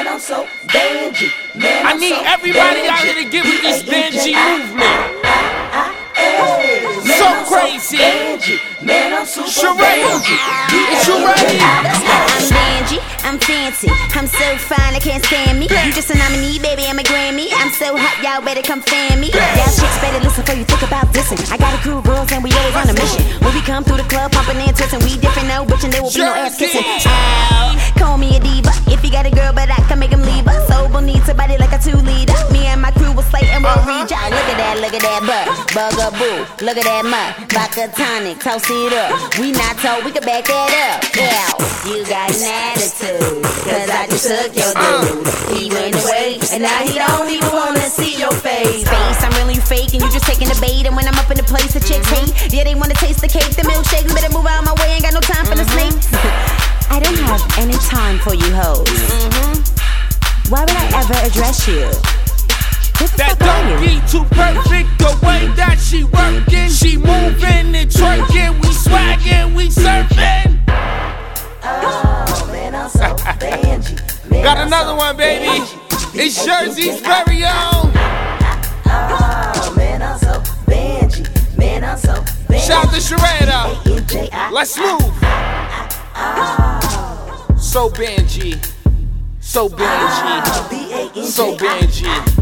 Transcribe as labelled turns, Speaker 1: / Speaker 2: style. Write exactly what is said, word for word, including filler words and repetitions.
Speaker 1: I'm so Benji. Man, I'm
Speaker 2: I need
Speaker 1: so
Speaker 2: everybody
Speaker 1: Benji.
Speaker 2: out here to get with this Benji movement.
Speaker 1: Hey,
Speaker 2: So
Speaker 1: man, I'm
Speaker 2: crazy.
Speaker 1: Benji. Man, I'm super
Speaker 2: Sheree,
Speaker 1: Benji.
Speaker 2: is you ready?
Speaker 3: I'm Benji, I'm fancy, I'm so fine, I can't stand me. You just a nominee, baby, I'm a Grammy. I'm so hot, y'all better come fan me. Y'all chicks better listen before you think about dissing. I got a crew of girls and we always on a mission. When we come through the club, pumping and twisting, we different, no bitch, and there will be no ass kissing. Ow, call me a diva, if you got a girl, but I can make him leave her. So we'll need somebody like a two-leader. Me and my crew will slay and we'll read ya. Look at that, look at that butt, bugaboo. Look at that mud, vodka tonic, toast it up. We not told, we can back that up. Yeah, you got an attitude, cause I just took your dude. He went away, and now he don't even wanna see your face. Face, I'm really fake, and you just taking the bait. And when I'm up in the place, the chicks hate. Yeah, they wanna taste the cake, the milkshake. Better move out of my way, ain't got no time for the snakes. I don't have any time for you hoes. Why would I ever address you?
Speaker 2: That don't be too perfect, the way that she working. She moving and twerking, we swagging, we surfing.
Speaker 1: Oh, man, I'm so Benji. Man,
Speaker 2: Got
Speaker 1: I'm
Speaker 2: another
Speaker 1: so
Speaker 2: one, baby.
Speaker 1: Benji.
Speaker 2: It's Jersey's very own.
Speaker 1: Oh, man, I'm so Benji. Man, I'm so Benji.
Speaker 2: Shout out to Sheree. Let's move. So Benji. So Benji. So Benji.